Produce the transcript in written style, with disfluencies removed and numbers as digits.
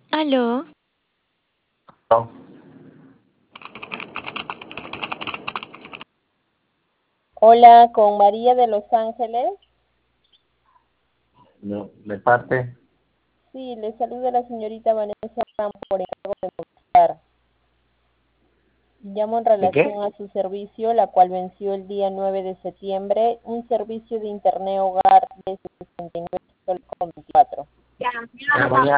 Aló, No, Hola, con María de Los Ángeles. no, de parte. Sí, le saluda la señorita Vanessa Ramos por encargo de Movistar. Llamo en ¿De relación qué? a su servicio, la cual venció el día 9 de septiembre, un servicio de internet hogar de 69,24. Ah,